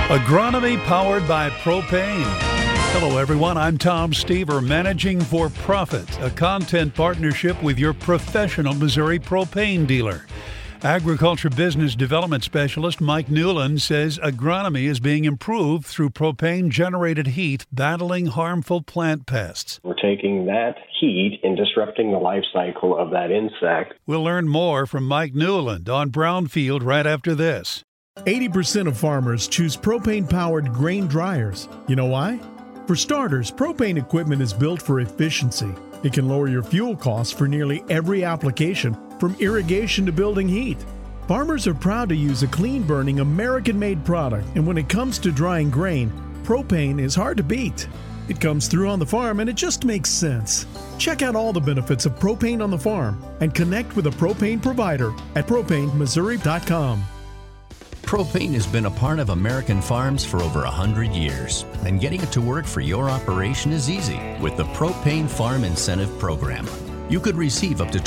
Agronomy powered by propane. Hello, everyone. I'm Tom Stever, Managing for Profit, a content partnership with your professional Missouri propane dealer. Agriculture Business Development Specialist Mike Newland says agronomy is being improved through propane-generated heat battling harmful plant pests. We're taking that heat and disrupting the life cycle of that insect. We'll learn more from Mike Newland on Brownfield right after this. 80% of farmers choose propane-powered grain dryers. You know why? For starters, propane equipment is built for efficiency. It can lower your fuel costs for nearly every application, from irrigation to building heat. Farmers are proud to use a clean-burning, American-made product, and when it comes to drying grain, propane is hard to beat. It comes through on the farm, and it just makes sense. Check out all the benefits of propane on the farm and connect with a propane provider at propanemissouri.com. Propane has been a part of American farms for over 100 years, and getting it to work for your operation is easy with the Propane Farm Incentive Program. You could receive up to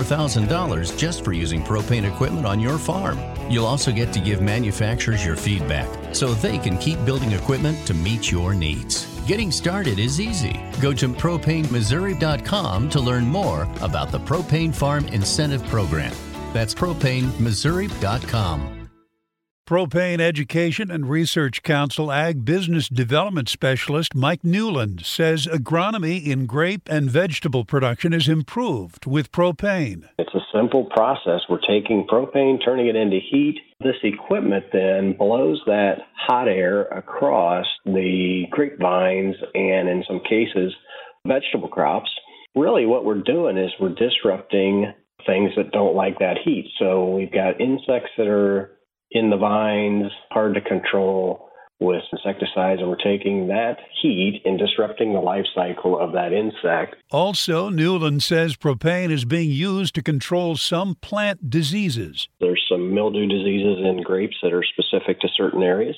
$24,000 just for using propane equipment on your farm. You'll also get to give manufacturers your feedback so they can keep building equipment to meet your needs. Getting started is easy. Go to propanemissouri.com to learn more about the Propane Farm Incentive Program. That's propanemissouri.com. Propane Education and Research Council Ag Business Development Specialist Mike Newland says agronomy in grape and vegetable production is improved with propane. It's a simple process. We're taking propane, turning it into heat. This equipment then blows that hot air across the grapevines and, in some cases, vegetable crops. Really what we're doing is we're disrupting things that don't like that heat. So we've got insects that are in the vines, hard to control with insecticides, and we're taking that heat and disrupting the life cycle of that insect. Also, Newland says propane is being used to control some plant diseases. There's some mildew diseases in grapes that are specific to certain areas,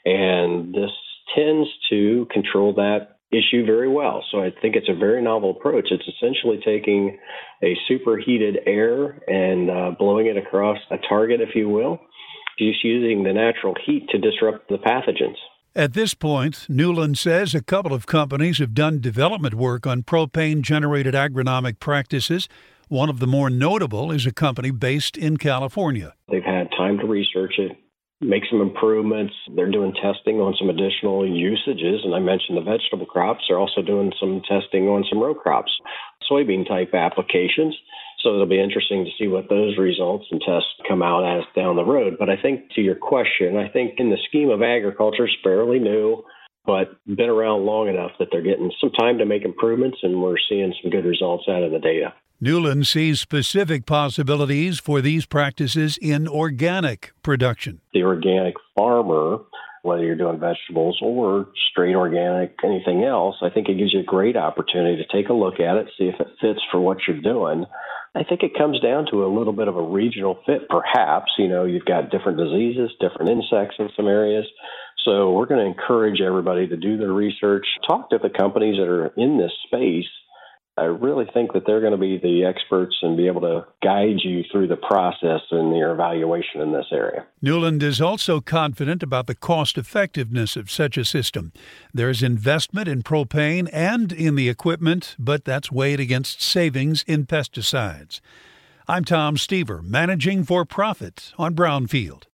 and this tends to control that issue very well. So I think it's a very novel approach. It's essentially taking a superheated air and blowing it across a target, if you will, just using the natural heat to disrupt the pathogens. At this point, Newland says a couple of companies have done development work on propane-generated agronomic practices. One of the more notable is a company based in California. They've had time to research it, make some improvements. They're doing testing on some additional usages, and I mentioned the vegetable crops. They're also doing some testing on some row crops, soybean-type applications. So it'll be interesting to see what those results and tests come out as down the road. But I think to your question, I think in the scheme of agriculture, it's fairly new, but been around long enough that they're getting some time to make improvements, and we're seeing some good results out of the data. Newland sees specific possibilities for these practices in organic production. The organic farmer, whether you're doing vegetables or straight organic, anything else, I think it gives you a great opportunity to take a look at it, see if it fits for what you're doing. I think it comes down to a little bit of a regional fit, perhaps. You know, you've got different diseases, different insects in some areas. So we're going to encourage everybody to do their research, talk to the companies that are in this space. I really think that they're going to be the experts and be able to guide you through the process and your evaluation in this area. Newland is also confident about the cost effectiveness of such a system. There's investment in propane and in the equipment, but that's weighed against savings in pesticides. I'm Tom Stever, Managing for Profit on Brownfield.